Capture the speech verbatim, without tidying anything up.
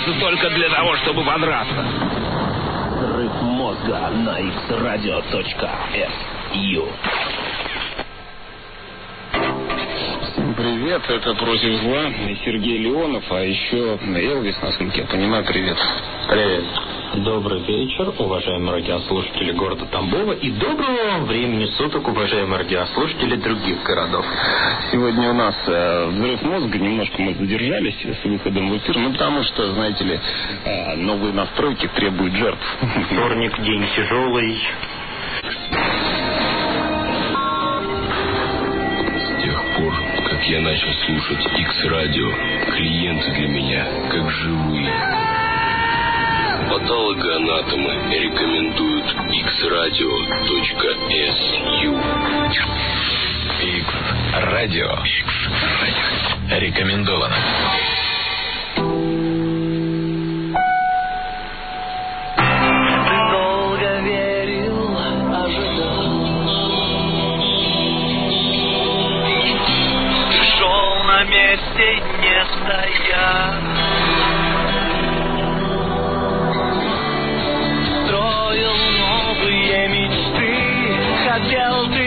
появляются только для того, чтобы подраться. Взрыв мозга на икс радио точка эс ю. Всем привет, это «Против зла», Сергей Леонов, а еще Элвис, насколько я понимаю, привет. Привет. Добрый вечер, уважаемые радиослушатели города Тамбова, и доброго вам времени суток, уважаемые радиослушатели других городов. Сегодня у нас э, взрыв мозга, немножко мы задержались с выходом в эфир, ну потому что, знаете ли, э, новые настройки требуют жертв. Вторник, день тяжелый. С тех пор, как я начал слушать X-радио, клиенты для меня как живые. Патологоанатомы рекомендуют икс радио точка эс ю. X-радио. X-радио. Рекомендовано. Ты долго верил, ожидал. Ты шел на месте, не стоя. Хотел ты